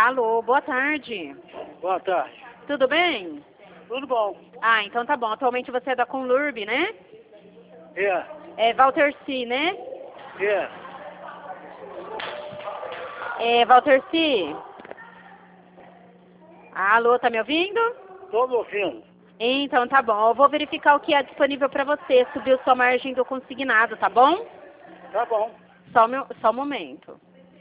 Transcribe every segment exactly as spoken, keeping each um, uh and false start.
Alô, boa tarde. Boa tarde. Tudo bem? Tudo bom? Ah, então tá bom. Atualmente você é da Conlurb, né? É. É Walter C, né? É. É Walter C. Alô, tá me ouvindo? Tô me ouvindo. Então tá bom. Eu vou verificar o que é disponível pra você. Subiu sua margem do consignado, tá bom? Tá bom. Só, meu, só um momento.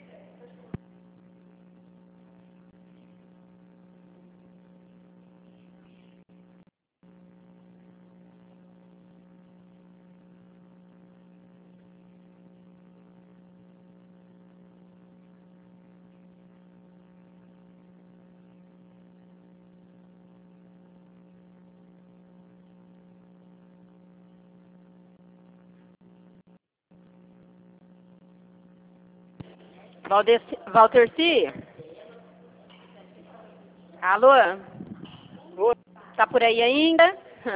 Valdes, Walter C? Alô? Oi. Tá por aí ainda?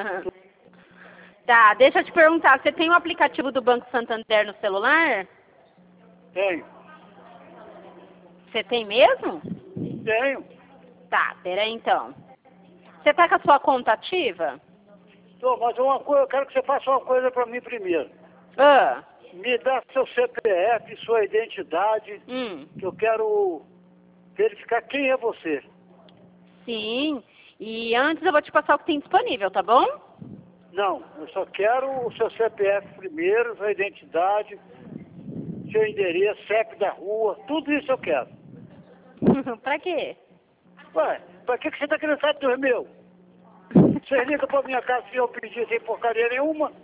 Tá, deixa eu te perguntar, você tem o aplicativo do Banco Santander no celular? Tenho. Você tem mesmo? Tenho. Tá, peraí então. Você tá com a sua conta ativa? Tô, mas uma coisa, eu quero que você faça uma coisa pra mim primeiro. Ah, Me dá seu C P F, sua identidade, hum, que eu quero verificar quem é você. sim. E antes eu vou te passar o que tem disponível, tá bom? Não, eu só quero o seu C P F primeiro, sua identidade, seu endereço, C E P da rua, tudo isso eu quero. Pra quê? Ué, pra que que você tá querendo saber dos meus? Você liga pra minha casa se eu pedir sem porcaria nenhuma?